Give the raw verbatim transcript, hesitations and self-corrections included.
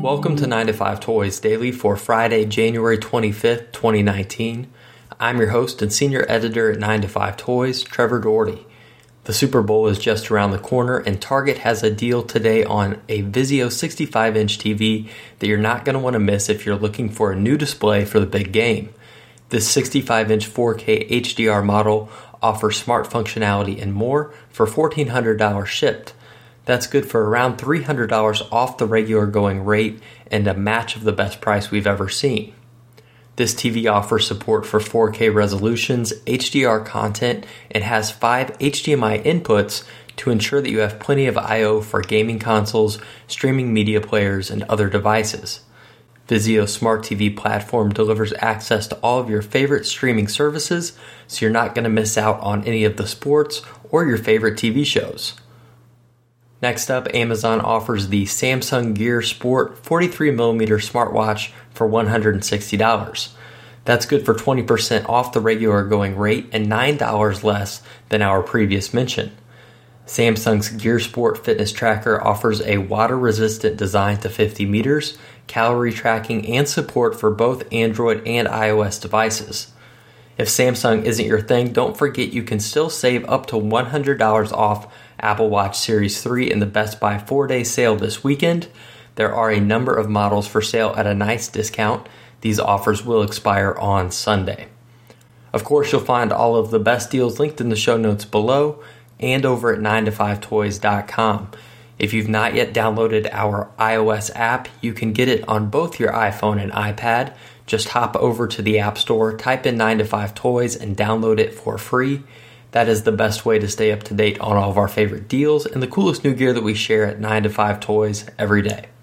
Welcome to nine to five Toys Daily for Friday, January twenty-fifth, twenty nineteen. I'm your host and senior editor at nine to five Toys, Trevor Doherty. The Super Bowl is just around the corner, and Target has a deal today on a Vizio sixty-five inch T V that you're not going to want to miss if you're looking for a new display for the big game. This sixty-five inch four K H D R model offers smart functionality and more for fourteen hundred dollars shipped. That's good for around three hundred dollars off the regular going rate and a match of the best price we've ever seen. This T V offers support for four K resolutions, H D R content, and has five H D M I inputs to ensure that you have plenty of I O for gaming consoles, streaming media players, and other devices. Vizio's Smart T V platform delivers access to all of your favorite streaming services, so you're not going to miss out on any of the sports or your favorite T V shows. Next up, Amazon offers the Samsung Gear Sport forty-three millimeter smartwatch for one hundred sixty dollars. That's good for twenty percent off the regular going rate and nine dollars less than our previous mention. Samsung's Gear Sport fitness tracker offers a water-resistant design to fifty meters, calorie tracking, and support for both Android and iOS devices. If Samsung isn't your thing, don't forget you can still save up to one hundred dollars off Apple Watch Series three in the Best Buy four-day sale this weekend. There are a number of models for sale at a nice discount. These offers will expire on Sunday. Of course, you'll find all of the best deals linked in the show notes below and over at nine to five toys dot com. If you've not yet downloaded our iOS app, you can get it on both your iPhone and iPad. Just hop over to the App Store, type in nine to five Toys, and download it for free. That is the best way to stay up to date on all of our favorite deals and the coolest new gear that we share at nine to five Toys every day.